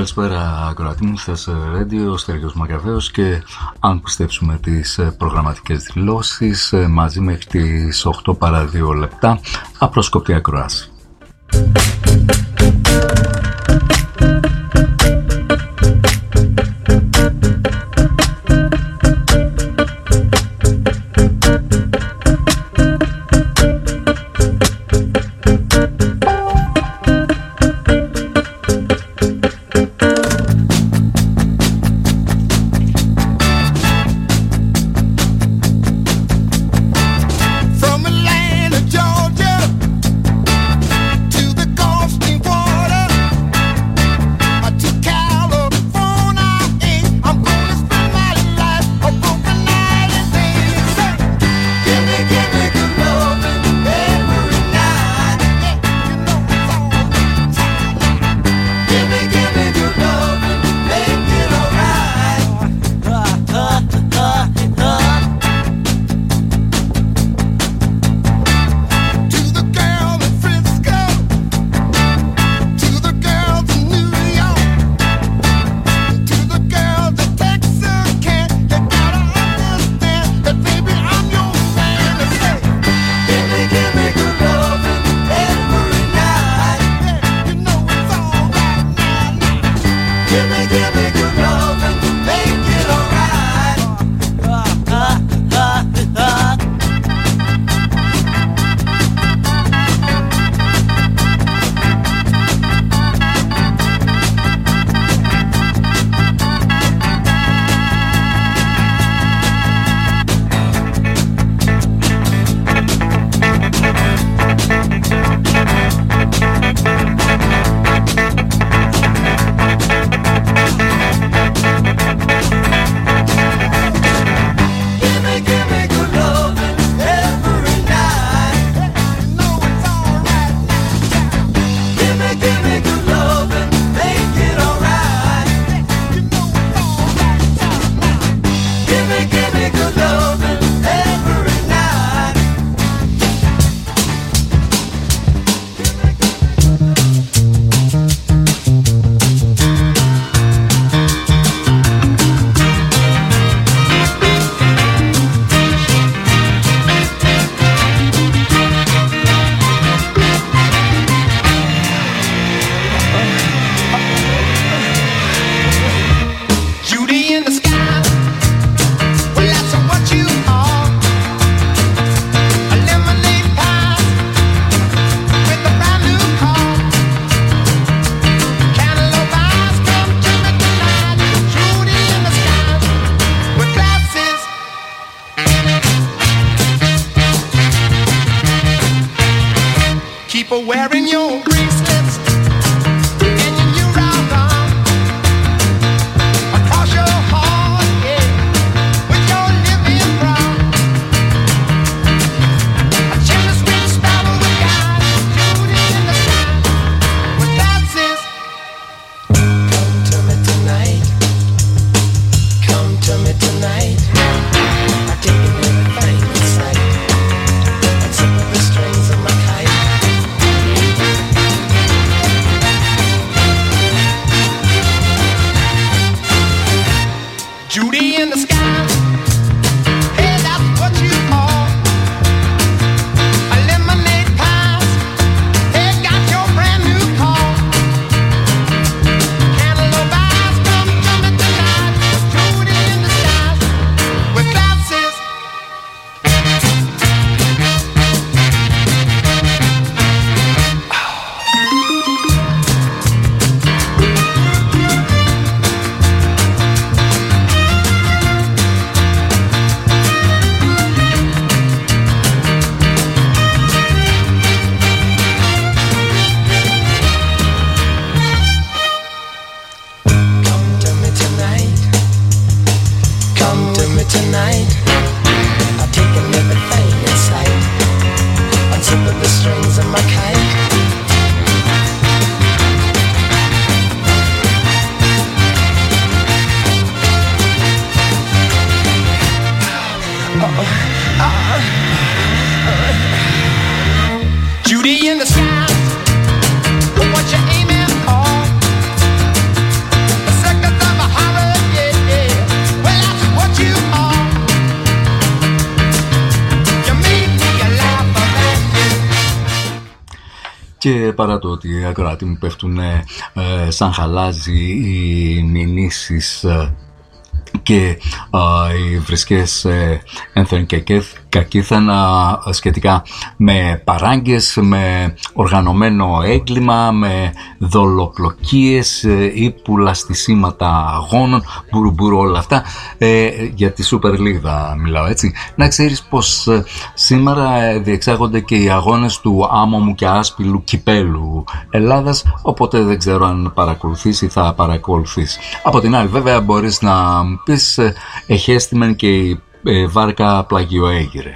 Καλησπέρα ακροατή μου, θες Radio, Στέλιος Μακαβαίος, και αν πιστέψουμε τις προγραμματικές δηλώσεις, μαζί μέχρι τις 8 παρά 2 λεπτά, απρόσκοπτη ακροάση. Και παρά το ότι ακροατοί μου πέφτουν σαν χαλάζι οι μηνύσεις και οι βρισκές ένθεν και κακήθεν σχετικά με παράγκες, με οργανωμένο έγκλημα, με δολοπλοκίες ή πουλαστισίματα αγώνων, μπουρουμπουρου όλα αυτά, για τη Super League μιλάω, έτσι. Να ξέρεις πως σήμερα διεξάγονται και οι αγώνες του άμμομου και άσπυλου κυπέλου Ελλάδας, οπότε δεν ξέρω αν παρακολουθείς ή θα παρακολουθείς. Από την άλλη βέβαια μπορείς να μου πεις εχέστημεν και η βάρκα πλαγιοέγειρε.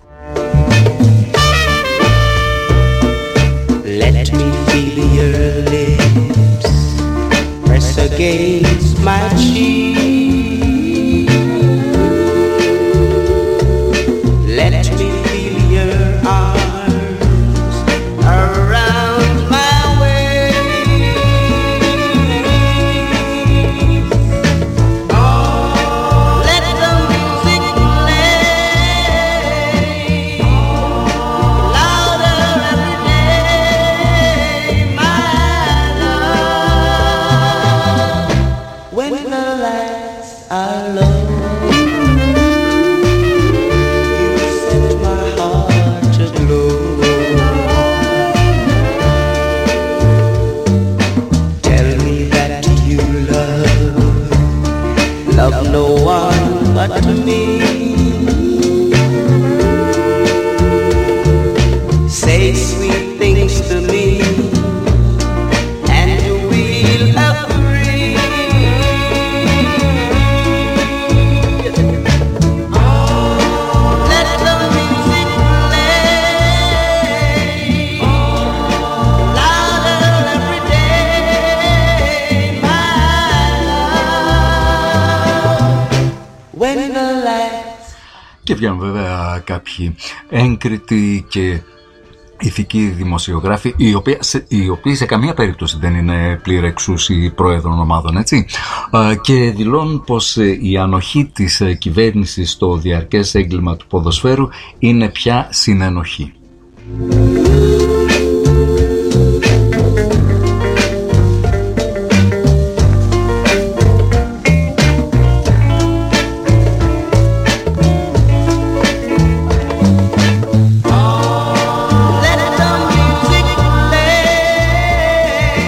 Let me feel your lips press against my cheek. Let me feel your arms around my waist. Let the music play louder every day, my love. When the lights are low, you set my heart to glow. Tell me that you love no one but me. Say sweet things to me, and we'll agree. Let the music play louder every day, my love. When the lights. Και βγαίνουν βέβαια κάποιοι έγκριτοι και ηθικοί δημοσιογράφοι, οι οποίοι σε καμία περίπτωση δεν είναι πλήρεξουσιοι πρόεδρων ομάδων, έτσι, και δηλώνουν πως η ανοχή της κυβέρνησης στο διαρκές έγκλημα του ποδοσφαίρου είναι πια συνενοχή. Let the music play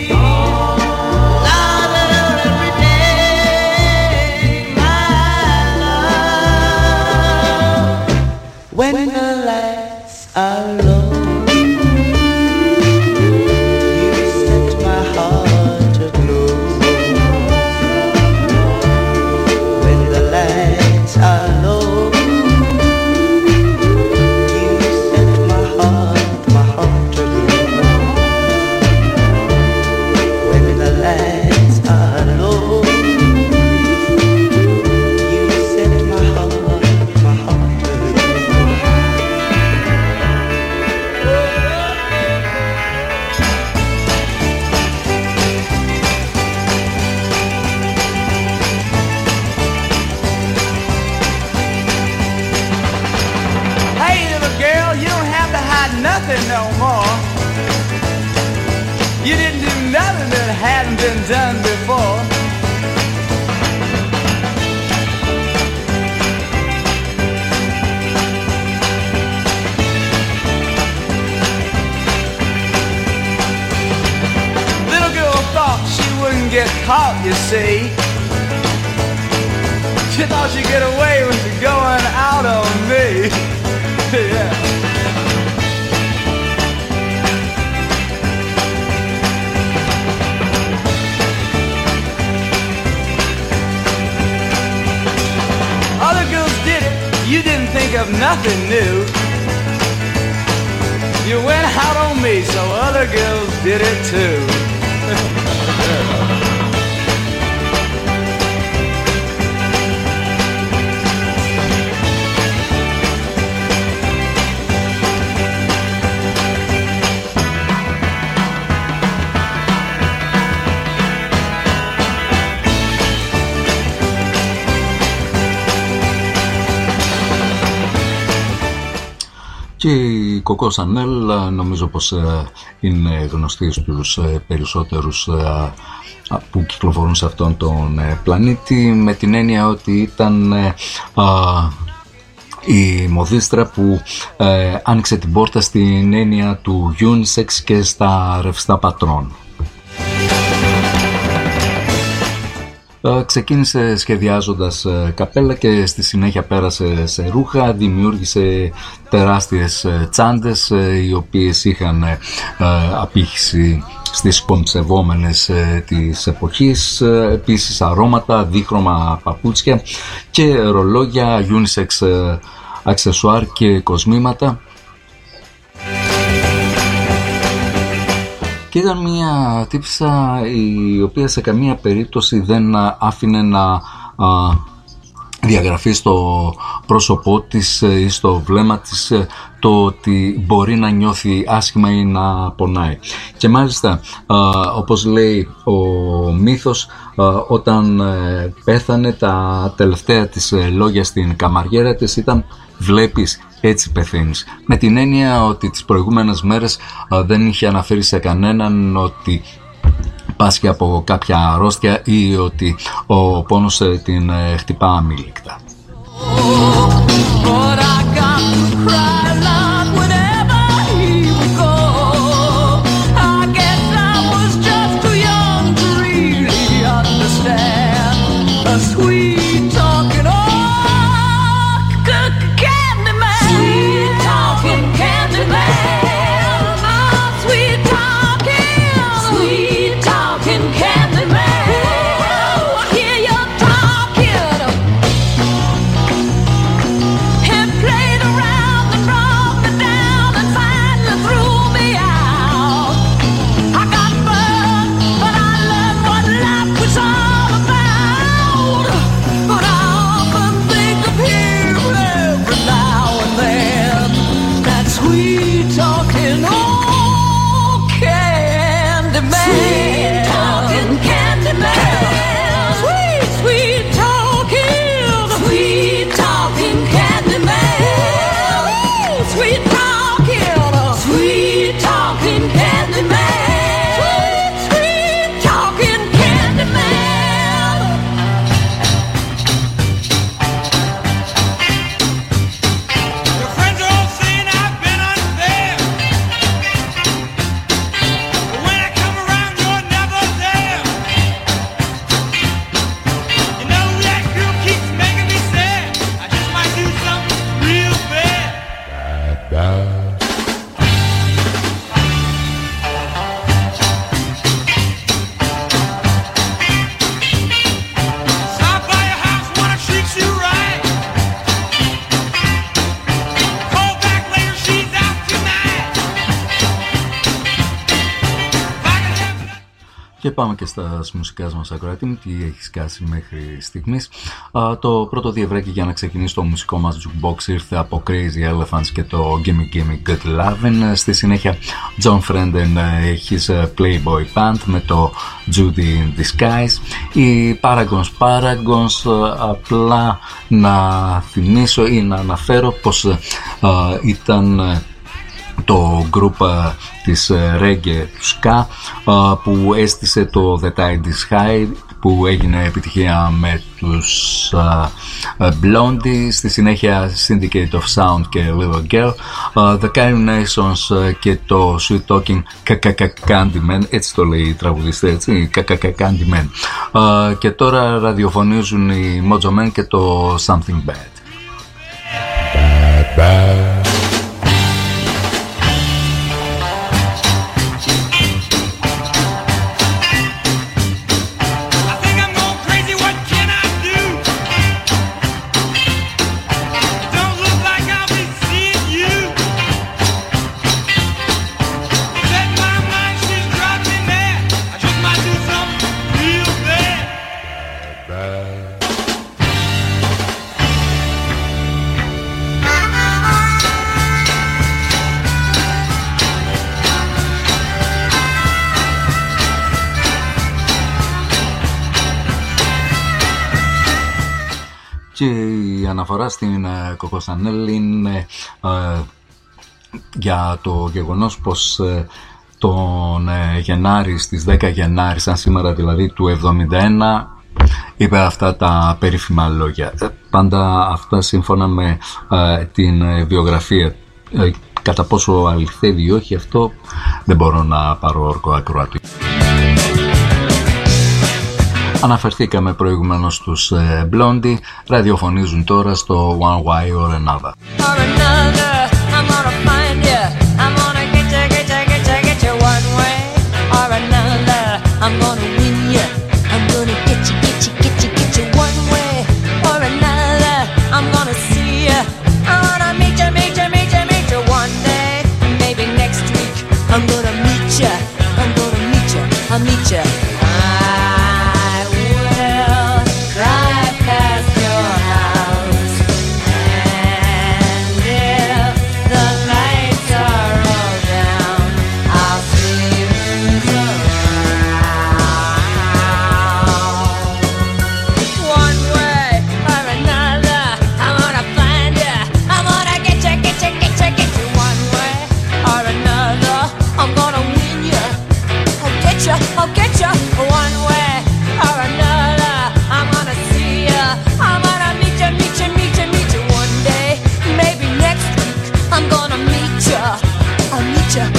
louder every day, my love. When the lights are low, you set my heart to glow. When the lights are low, you set my heart to glow. When the lights are low, you set my heart to glow. Hey, little girl, you don't have to hide nothing no more. You didn't do nothing that hadn't been done before. Little girl thought she wouldn't get caught, you see. She thought she'd get away with going out on me. Yeah. Other girls did it, you didn't think of nothing new. You went out on me, so other girls did it too. Και η Coco Chanel νομίζω πως είναι γνωστή στους περισσότερους που κυκλοφορούν σε αυτόν τον πλανήτη, με την έννοια ότι ήταν η μοδίστρα που άνοιξε την πόρτα στην έννοια του unisex και στα ρευστά πατρών. Ξεκίνησε σχεδιάζοντας καπέλα και στη συνέχεια πέρασε σε ρούχα, δημιούργησε τεράστιες τσάντες οι οποίες είχαν απήχηση στις κονσερβόμενες της εποχής, επίσης αρώματα, δίχρωμα παπούτσια και ρολόγια, unisex αξεσουάρ και κοσμήματα. Και ήταν μια τύψα η οποία σε καμία περίπτωση δεν άφηνε να διαγραφεί στο πρόσωπό της ή στο βλέμμα της το ότι μπορεί να νιώθει άσχημα ή να πονάει. Και μάλιστα, όπως λέει ο μύθος, όταν πέθανε, τα τελευταία της λόγια στην καμαριέρα της ήταν «Βλέπεις, έτσι πεθαίνεις». Με την έννοια ότι τις προηγούμενες μέρες δεν είχε αναφέρει σε κανέναν ότι πάσχει από κάποια αρρώστια ή ότι ο πόνος την χτυπά αμήλικτα. Και πάμε και στα μουσικά μας, ακροατή μου, τι έχει σκάσει μέχρι στιγμής. Το πρώτο διευρέκι για να ξεκινήσει το μουσικό μας jukebox ήρθε από Crazy Elephants και το Gimme Gimme Good Lovin'. Στη συνέχεια John Frenden, his Playboy Band με το Judy in Disguise. Οι Paragons, απλά να θυμίσω ή να αναφέρω πως ήταν το group της reggae του ska που έστησε το The Tide is High, που έγινε επιτυχία με τους Blondie, στη συνέχεια Syndicate of Sound και Little Girl, The Carinations και το Sweet Talking Candyman, έτσι το λέει η τραγουδιστή, έτσι, Candyman. Και τώρα ραδιοφωνίζουν οι Mojo Men και το Something Bad. Bad. Και η αναφορά στην Coco Chanel είναι για το γεγονός πως τον Γενάρη, στις 10 Γενάρη, σαν σήμερα δηλαδή του 71, είπε αυτά τα περίφημα λόγια. Πάντα αυτά σύμφωνα με την βιογραφία. Κατά πόσο αληθεύει ή όχι, αυτό δεν μπορώ να πάρω όρκο ακροατή. Αναφερθήκαμε προηγουμένως στους Blondie, ραδιοφωνίζουν τώρα στο One Way or Another. I'm gonna meet ya, I'm gonna meet ya, I'll meet ya. I will drive past your house, and if the lights are all down, I'll see who's around. One way or another, I'm gonna find ya, I'm gonna get ya, get ya, get ya, get you. One way or another, I'm gonna win ya, I'll get ya, one way or another. I'm gonna see ya, I'm gonna meet ya, meet ya, meet ya, meet ya one day. Maybe next week I'm gonna meet ya, I'll meet ya.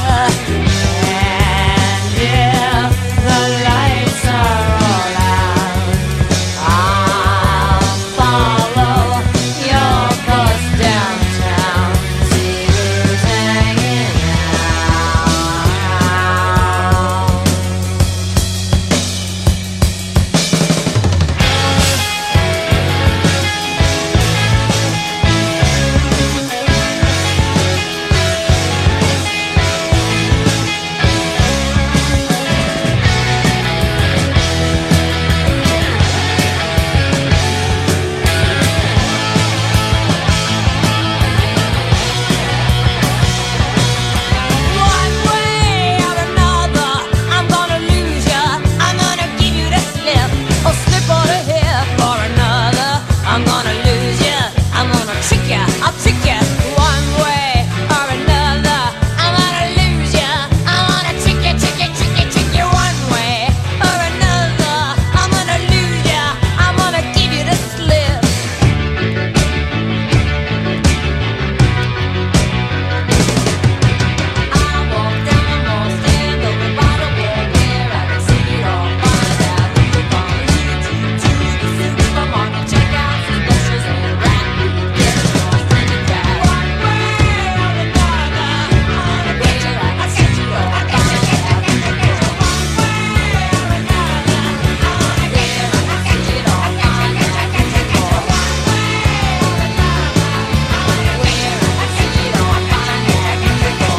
And if the lights are all out, I'll follow your bus downtown, see who's hanging one way or another, I'm gonna lose ya, I'm gonna give you the slip, or slip on a hip or another. I'm gonna lose ya, I'm gonna trick ya, I'll trick ya. One way or another, I'm gonna lose ya, I'm gonna trick ya, trick ya, trick ya, trick ya. One way or another, I'm gonna lose ya, I'm gonna give you the slip. I walk down the wall, stand over by the wall where I can see it all, find out who you're gonna lead you to the supermarket, check out some groceries and wrap you, get lost in the crowd. One way or another, I'm gonna get you, I'll set you up, I'll get you, I'll get you, get you. One way or another, I'm gonna get you, I'll set you up, I'll get you, get you, get you. One way or another, I'm gonna get you, I'll set you up, I'll get you, get you, get you.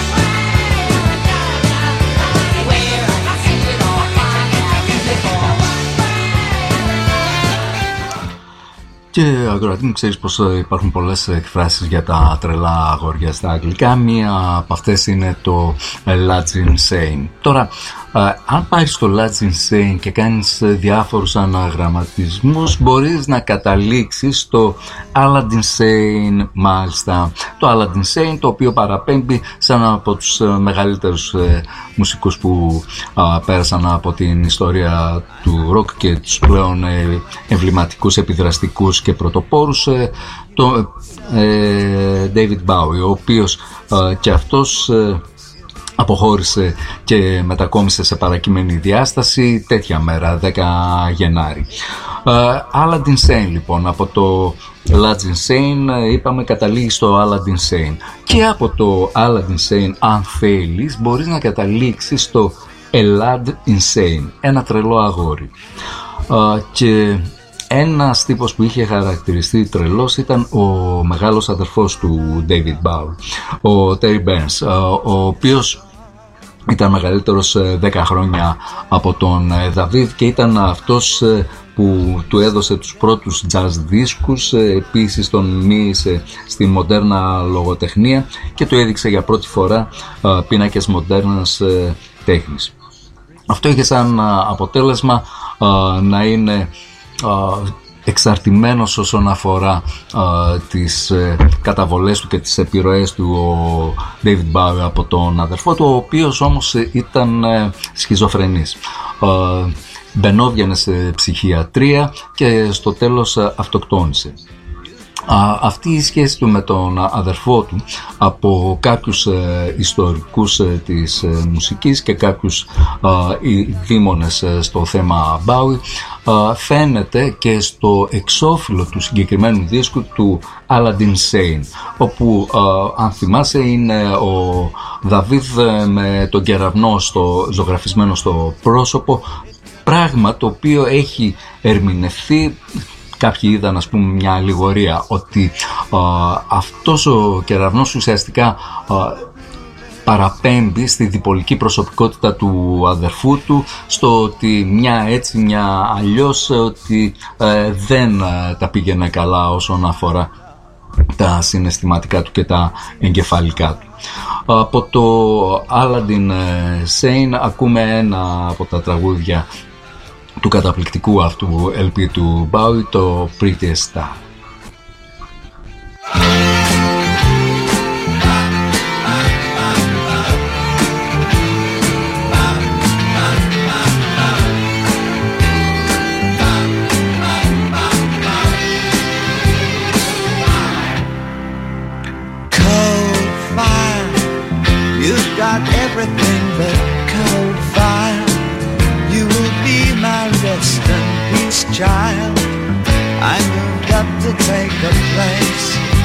Και ακροατή μου, ξέρεις πως υπάρχουν πολλές εκφράσεις για τα τρελά αγόρια στα αγγλικά. Μία από αυτές είναι το Lads Insane. Τώρα, αν πάρεις το Lads Insane και κάνεις διάφορους αναγραμματισμούς, μπορείς να καταλήξεις στο Aladdin Sane, μάλιστα. Το Aladdin Sane, το οποίο παραπέμπει σαν από τους μεγαλύτερους μουσικούς που πέρασαν από την ιστορία του rock και τους πλέον εμβληματικούς, επιδραστικούς και πρωτοπόρους, το David Bowie, ο οποίος και αυτός αποχώρησε και μετακόμισε σε παρακείμενη διάσταση τέτοια μέρα, 10 Γενάρη. Aladdin Sane λοιπόν, από το Lads Insane είπαμε καταλήγει στο Aladdin Sane, και από το Aladdin Sane, αν θέλεις, μπορείς να καταλήξεις στο Elad Insane, ένα τρελό αγόρι. Και ένας τύπος που είχε χαρακτηριστεί τρελός ήταν ο μεγάλος αδερφός του David Bowie, ο Terry Burns, ο οποίος ήταν μεγαλύτερος 10 χρόνια από τον David και ήταν αυτός που του έδωσε τους πρώτους jazz δίσκους, επίσης τον μοίησε στη μοντέρνα λογοτεχνία και του έδειξε για πρώτη φορά πίνακες μοντέρνας τέχνης. Αυτό είχε σαν αποτέλεσμα να είναι εξαρτημένος όσον αφορά τις καταβολές του και τις επιρροές του ο David Bowie από τον αδερφό του, ο οποίος όμως ήταν σχιζοφρενής. Μπαινόβγαινε σε ψυχιατρία και στο τέλος αυτοκτόνησε. Αυτή η σχέση του με τον αδερφό του από κάποιους ιστορικούς της μουσικής και κάποιους δήμονες στο θέμα Bowie φαίνεται και στο εξώφυλλο του συγκεκριμένου δίσκου του Aladdin Sane, όπου αν θυμάσαι είναι ο Δαβίδ με τον κεραυνό ζωγραφισμένο στο πρόσωπο, πράγμα το οποίο έχει ερμηνευθεί. Κάποιοι είδαν, ας πούμε, μια αλληγορία ότι αυτός ο κεραυνός ουσιαστικά παραπέμπει στη διπολική προσωπικότητα του αδερφού του, στο ότι μια έτσι μια αλλιώς, ότι δεν τα πήγαινε καλά όσον αφορά τα συναισθηματικά του και τα εγκεφαλικά του. Από το Aladdin Sane ακούμε ένα από τα τραγούδια του καταπληκτικού αυτού LP του Bowie, το Prettiest Star. Cold fire, you've got everything but cold fire. You will be my rest and peace, child. I moved up to take a place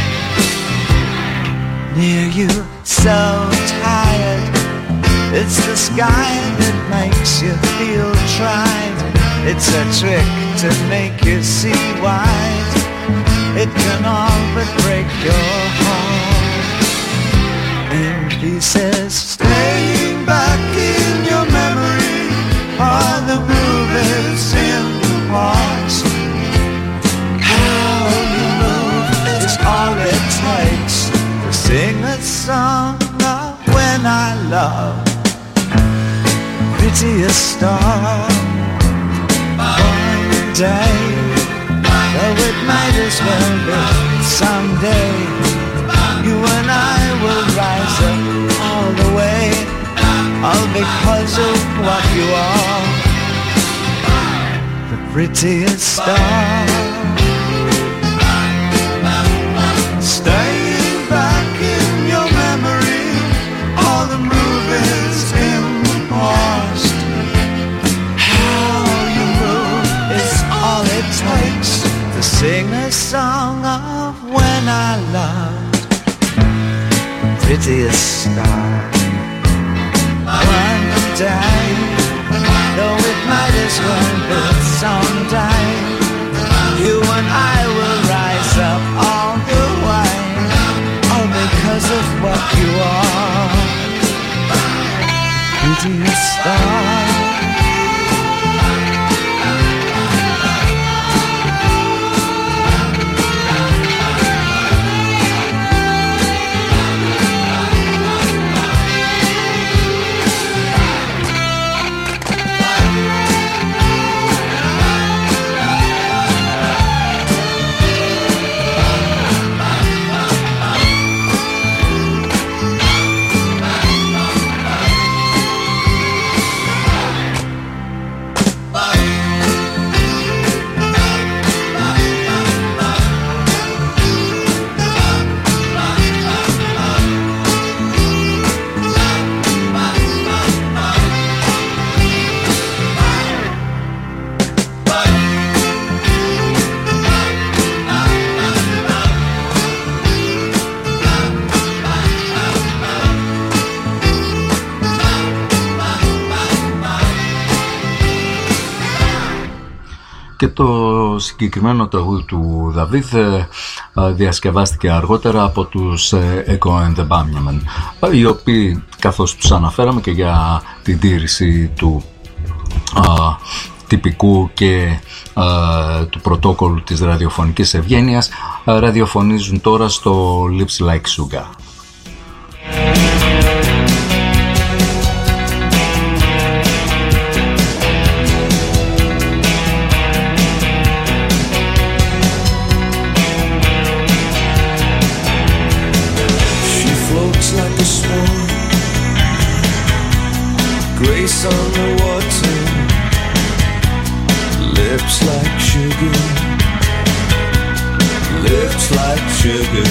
near you, so tired. It's the sky that makes you feel tried. It's a trick to make you see wide. It can all but break your heart in pieces. Staying back in your memory, all the movers in the past. How you move is all it takes to sing a song of when I love. Prettiest star. One day, though it might as well be someday, you and I will rise up all the way, all because of what you are, the prettiest star. Staying back in your memory, all the movies in the past. How you move is all it takes to sing a song of when I loved, prettiest star. One day, though it might as well be someday, you and I will rise up all the way, all because of what you are, prettiest star. Και το συγκεκριμένο τραγούδι του Δαβίδ διασκευάστηκε αργότερα από τους Echo and the Bunnymen, οι οποίοι, καθώς τους αναφέραμε και για την τήρηση του τυπικού και του πρωτόκολλου της ραδιοφωνικής ευγένειας, ραδιοφωνίζουν τώρα στο Lips Like Sugar. on the water, lips like sugar, lips like sugar.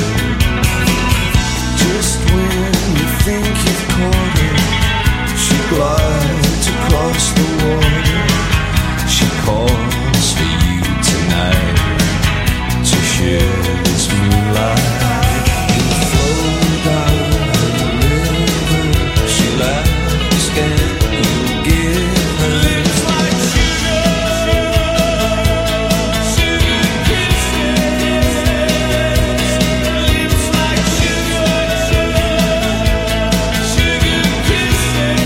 Just when you think you've caught her, she glides across the water. She calls for you tonight to share this moonlight. You flow down the river, she laughs and you give her lips like sugar, sugar kisses. Lips like sugar, sugar kisses.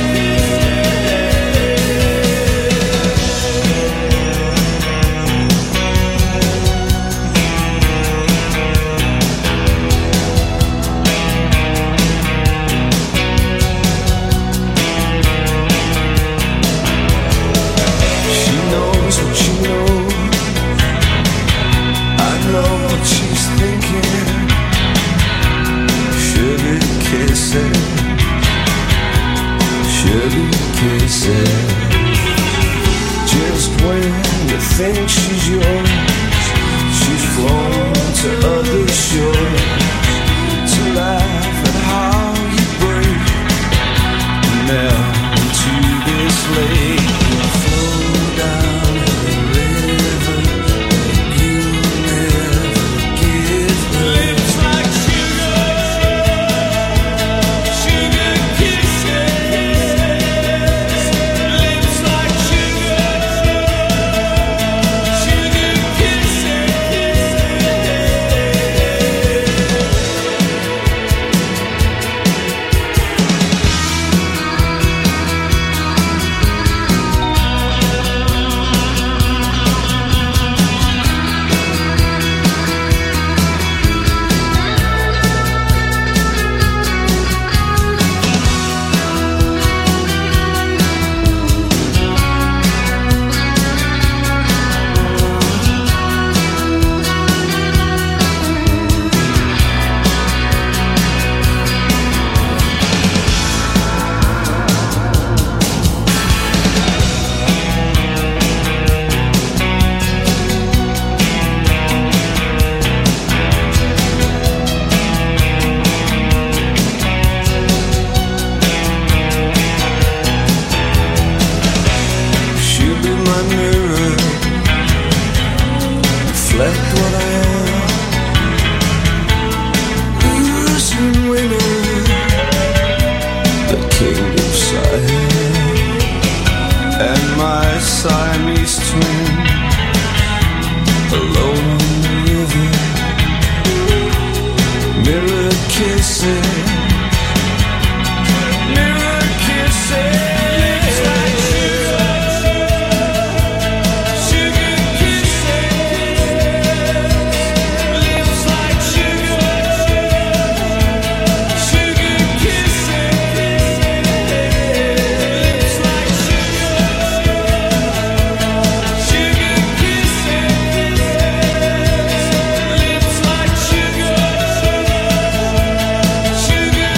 She knows what you know. I know what she's thinking. Sugar kisses, sugar kisses. Just when you think she's yours, she's flown to other shores to laugh at how you break and melt into this lake. You flow down the river, but you never give her lips like sugar, sugar kisses. Lips like sugar, sugar kisses. She'll be my mirror, reflect what I am. Lose and winner, the king of Siam, and my Siamese twin, alone on the river. Mirror kissing, mirror kissing. Lips like sugar, sugar kisses. Lips like sugar, sugar kisses. Lips like sugar, sugar kisses. Lips like sugar, sugar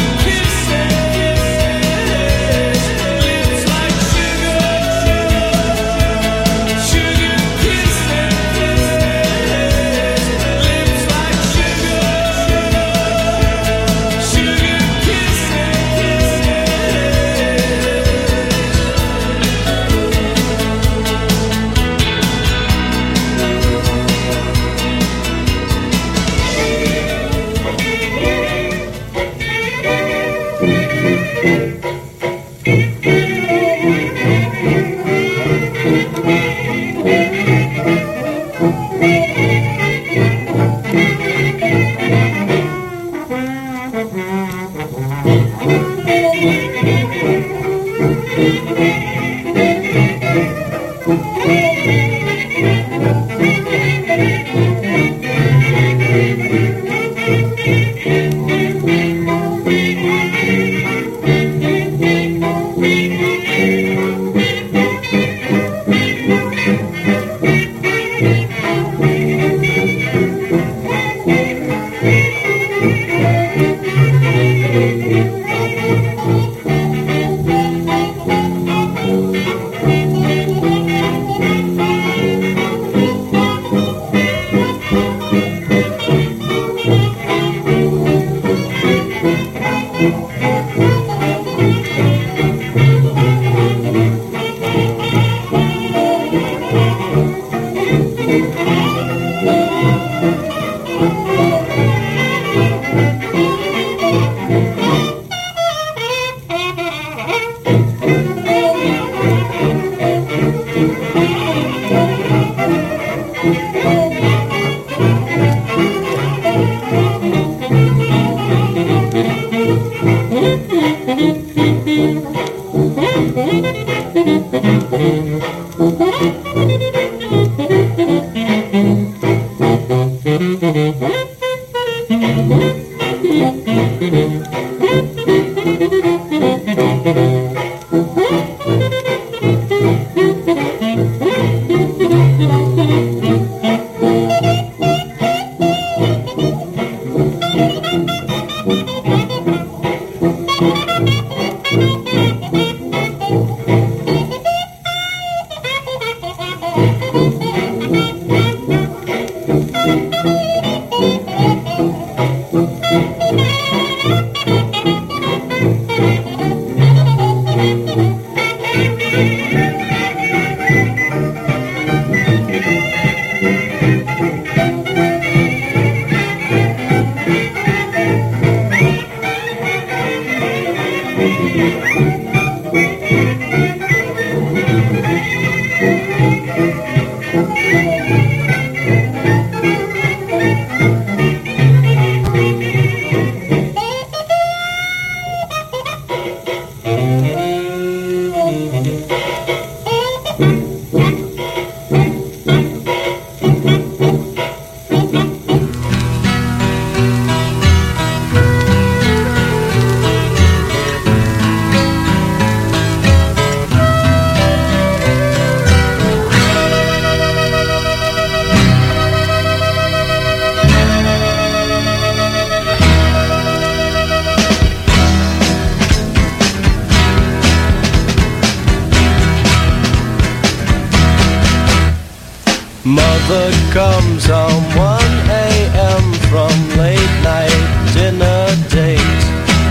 Mother comes home 1 a.m. from late night dinner date.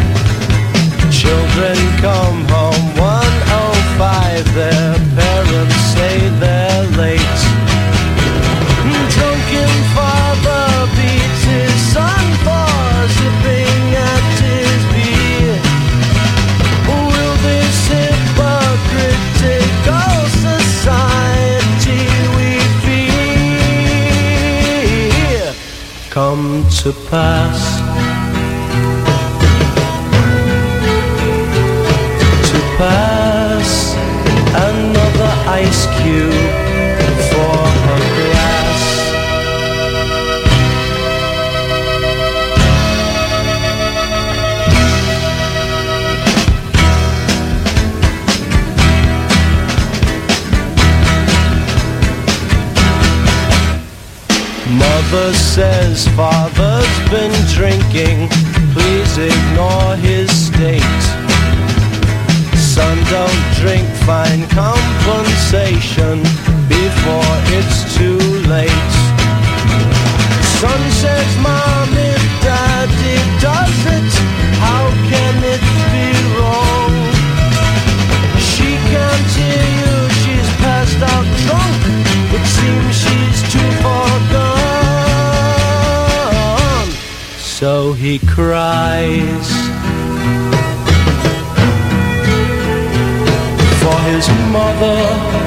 Children come home 1:05. Their parents say they're late. Drunken father beats his son for zipping at his beer. Will this hypocritical society we fear come to pass? To pass another ice cube for her glass. Mother says father's been drinking, please ignore his state. Son, don't drink, find compensation before it's too late. Son says, Mom, if Daddy does it, how can it be wrong? She can't hear you, she's passed out drunk. It seems she's too far gone. So he cries for his mother.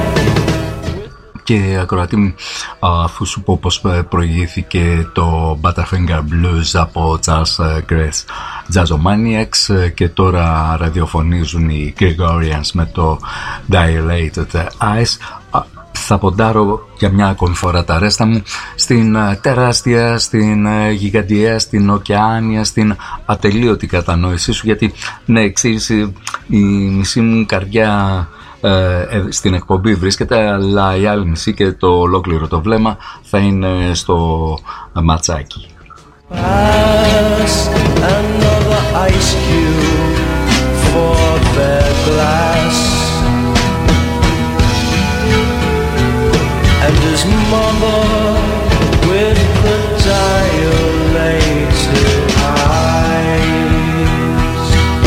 Και ακροατή μου, αφού σου πω πως προηγήθηκε το Butterfinger Blues από Charles Grace Jazzomaniacs και τώρα ραδιοφωνίζουν οι Gregorians με το Dilated Eyes, θα ποντάρω για μια ακόμη φορά τα ρέστα μου στην τεράστια, στην γιγαντιαία, στην ωκεάνια, στην ατελείωτη κατανόησή σου, γιατί ναι, εξήγηση η μισή μου καρδιά στην εκπομπή βρίσκεται, αλλά η άλλη μισή και το ολόκληρο το βλέμμα θα είναι στο ματσάκι. Pass another ice cube for their glass. And his mother with the dilated eyes.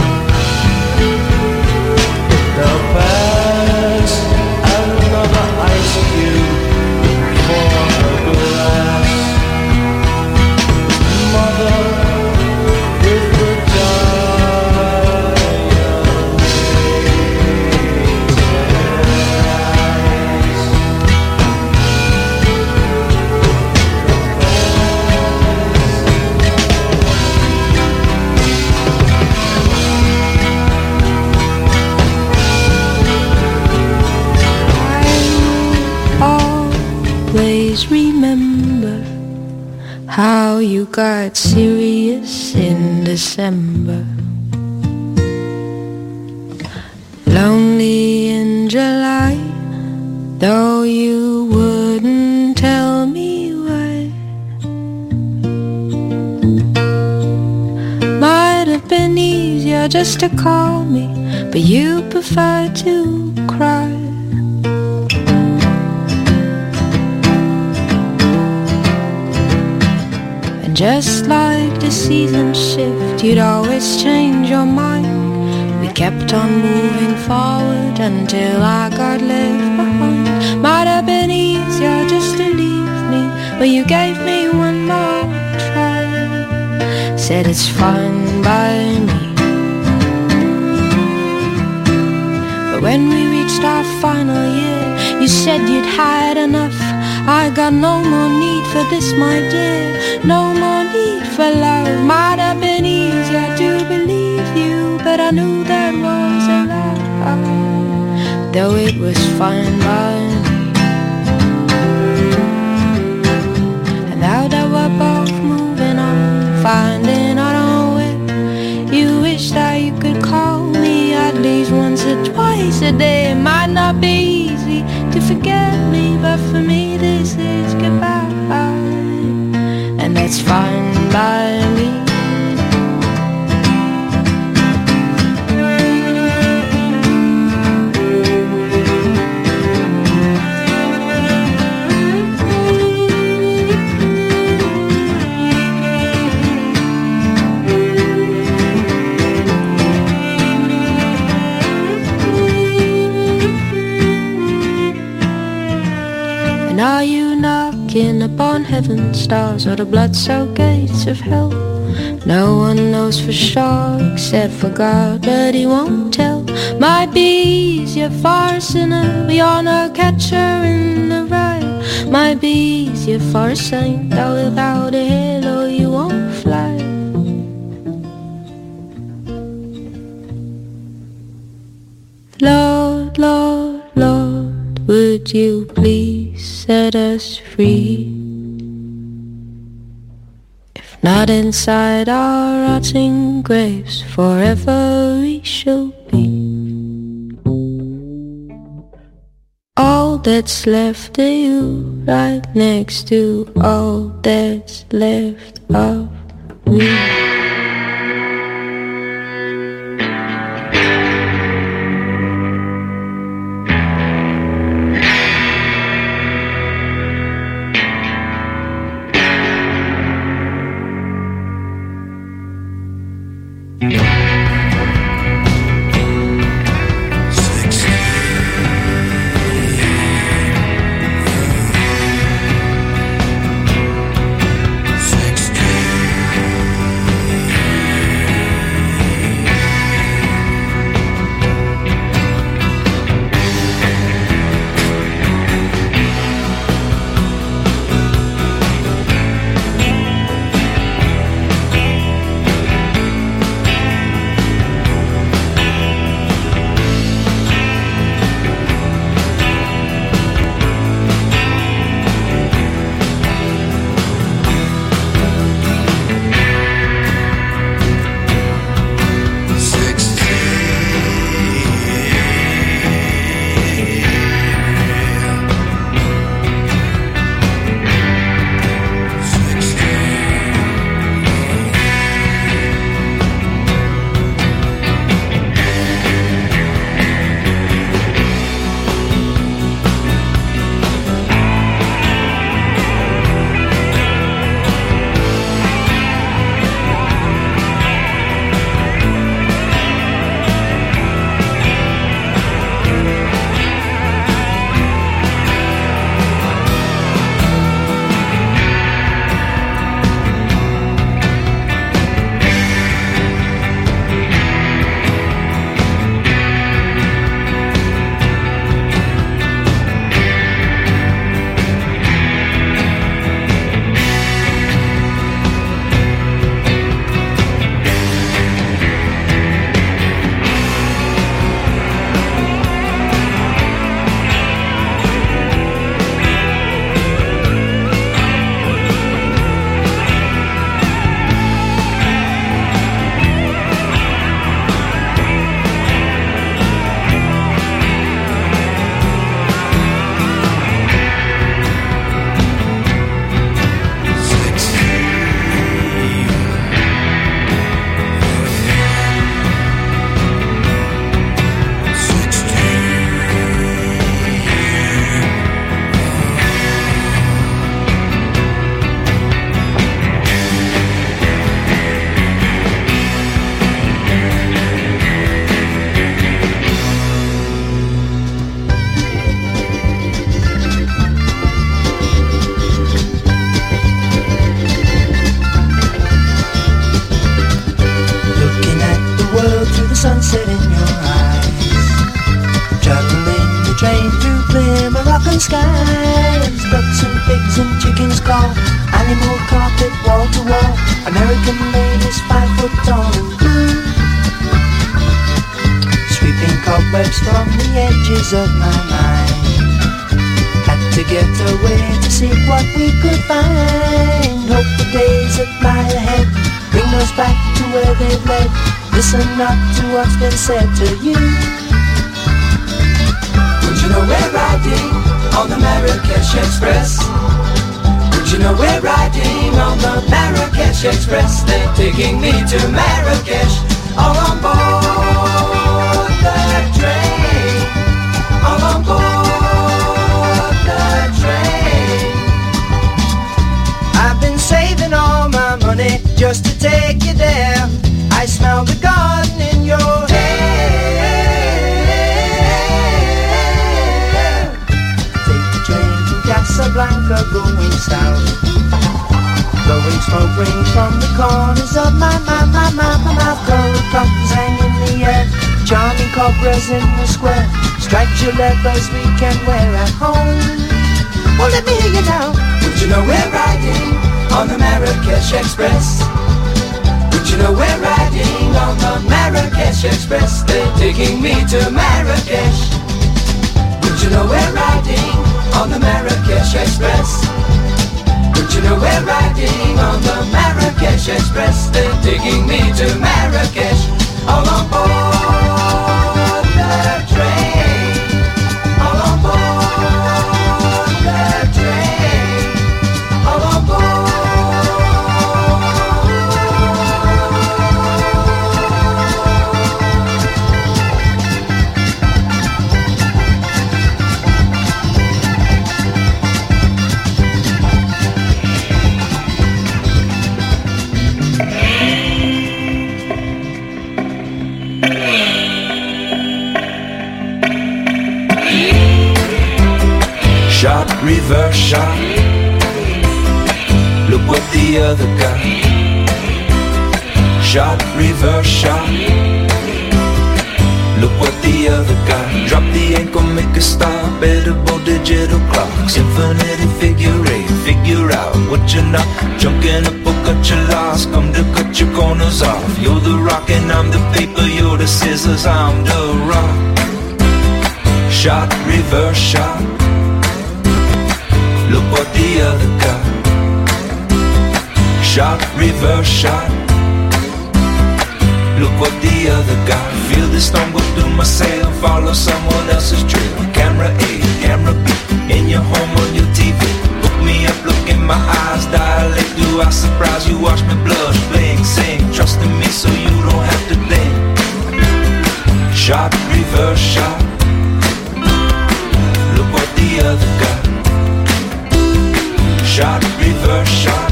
you got serious in December, lonely in July, though you wouldn't tell me why. Might have been easier just to call me, but you prefer to cry. And just like the seasons shift, you'd always change your mind. We kept on moving forward until I got left behind. Might have been easier just to leave me, but you gave me one more try. Said it's fine by me. But when we reached our final year, you said you'd had enough. I got no more need for this, my dear, no more need for love. Might have been easier to believe you, but I knew that was a lie, though it was fine by me. And now that we're both moving on, finding our own way, you wish that you could call me at least once or twice a day. It might not be easy to forget me, but for me this is goodbye, and that's fine by me. And are you knocking upon heaven's stars or the blood-soaked gates of hell? No one knows for sure except for God, but he won't tell. Might be easier for a sinner, but you're no catcher in the rye. Might be easier for a saint, though without a halo you won't fly. Lord, Lord, Lord, would you please set us free? If not inside our rotting graves, forever we shall be. All that's left of you, right next to all that's left of me. sunset in your eyes. Juggling the train through clear Moroccan skies. Ducks and pigs and chickens call. Animal carpet wall to wall. American ladies 5 foot tall and blue. Sweeping cobwebs from the edges of my mind. Had to get away to see what we could find. Hope the days that lie ahead bring us back to where they've led. Listen not to what's been said to you. Would you know we're riding on the Marrakesh Express? Would you know we're riding on the Marrakesh Express? They're taking me to Marrakesh, all on board the train, all on board the train. I've been saving all my money just to take you there. I smell the garden in your hair. Take the train to Casablanca going south. Blowing smoke rings from the corners of my mouth. Gold buttons hang in the air. Charming cobras in the square. Striped leathers we can wear at home. Well, let me hear you now. Would you know we're riding on the Marrakesh Express? Would you know we're riding on the Marrakesh Express? They're taking me to Marrakesh. Would you know we're riding on the Marrakesh Express? Would you know we're riding on the Marrakesh Express? They're taking me to Marrakesh, all on board the train, all on board the train, all on board. Shot, reverse shot. Look what the other got. Shot, reverse shot. Look what the other got. Drop the ankle, make a stop. Edible digital clocks. Infinity figure eight. Figure out what you're not. Junk in a book, cut your loss. Come to cut your corners off. You're the rock and I'm the paper. You're the scissors, I'm the rock. Shot, reverse shot. Look what the other got. Shot, reverse shot. Look what the other got. Feel the storm go through my sail. Follow someone else's trail. Camera A, camera B. In your home, on your TV. Hook me up, look in my eyes. Dilate, do I surprise you? Watch me blush, blink, sing. Trust in me so you don't have to think. Shot, reverse shot. Look what the other got. Shot, reverse shot.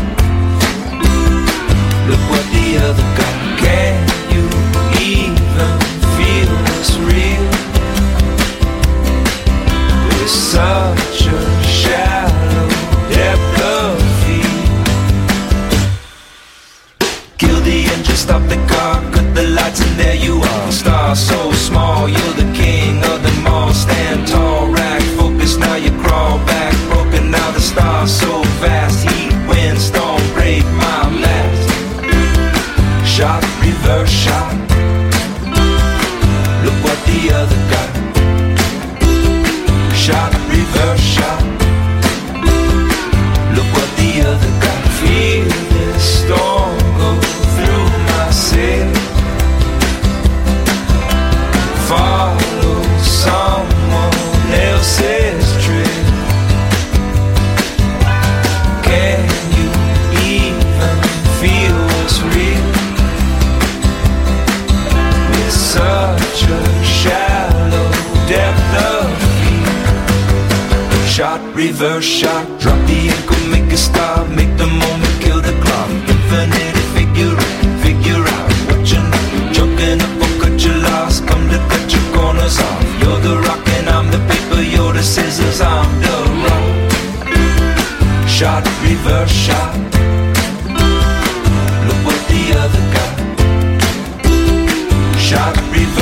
Look what the other got. Can you even feel what's real? There's such a shallow depth of field. Kill the engine, stop the car, cut the lights and there you are. Star so small, you're the king of them all. Stand tall, rack, focus, now you crawl back. Broken, now the stars so fast. Heat, wind, storm, break my last. Shot, reverse shot. Look what the other got. Shot, reverse shot. Look what the other got. Feel this storm go through my sail. Follow someone else's trail. Can you even feel what's real? With such a shallow depth of field. Shot, reverse shot. Drop the ankle, make a stop. Make the moment, kill the clock. Infinity figure out what you know. Joking up or cut your loss. Come to cut your corners off. You're the rock and I'm the paper. You're the scissors, I'm the rock. Shot, reverse shot. Look what the other got. Shot, reverse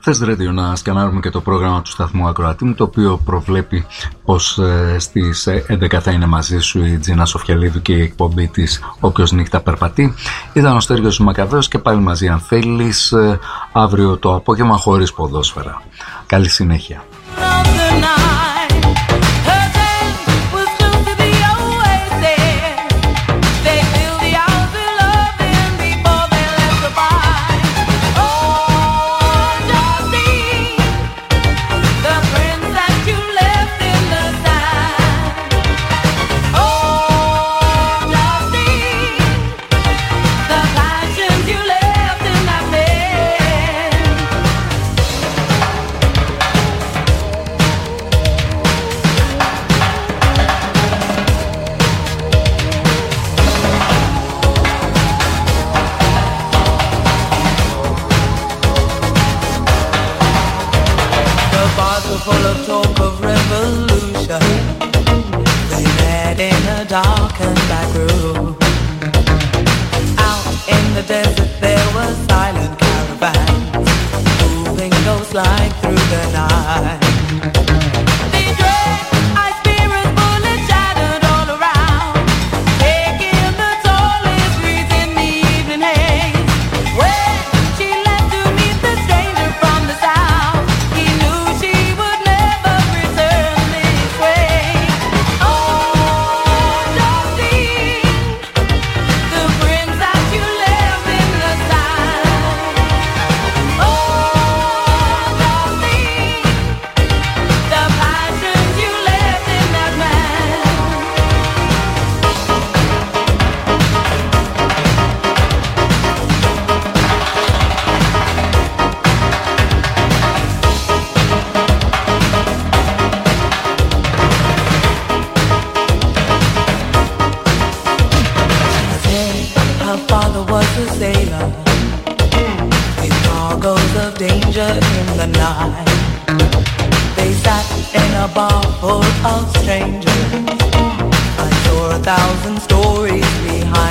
Θες Radio να σκανάρουμε και το πρόγραμμα του σταθμού Ακροατή μου, το οποίο προβλέπει πως στις 11 θα είναι μαζί σου η Τζίνα Σοφιαλίδου και η εκπομπή της Όποιος νύχτα περπατεί. Ήταν ο Στέργιος Μακαβαίος και πάλι μαζί αν θέλεις αύριο το απόγευμα χωρίς ποδόσφαιρα. Καλή συνέχεια. Full of talk of revolution, they met in a darkened back room. Out in the desert there were silent caravans, moving ghost-like through the night. They dread ice spirits, bullets shattered all around, taking the tallest trees in the evening haze. When she left to meet the stranger from the south, he knew she would never return this way. Oh, Justine, the prince that you left in the sand. Oh, Justine, the passions you left in that man. Her father was a sailor with cargoes of danger in the night. They sat in a bar full of strangers. I saw 1,000 stories behind